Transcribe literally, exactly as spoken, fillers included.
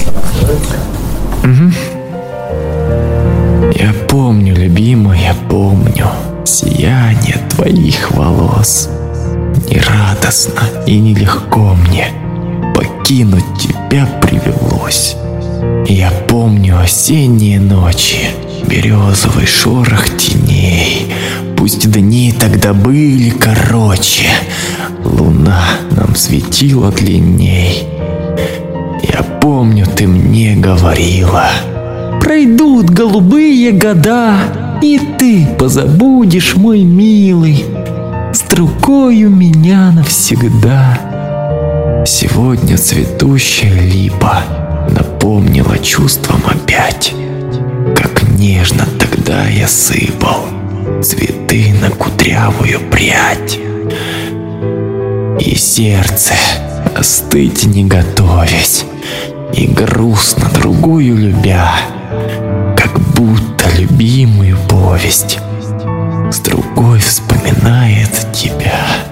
Угу. Я помню, любимая, помню сияние твоих волос. Не радостно и нелегко мне покинуть тебя привелось. Я помню осенние ночи, березовый шорох теней. Пусть дни тогда были короче, луна нам светила длинней. Я помню, ты мне говорила: пройдут голубые года, и ты позабудешь, мой милый, с другой у меня навсегда. Сегодня цветущая липа напомнила чувством опять, как нежно тогда я сыпал цветы на кудрявую прядь. И сердце, остыть не готовясь, и грустно другую любя, как будто любимую повесть, с другой вспоминает тебя.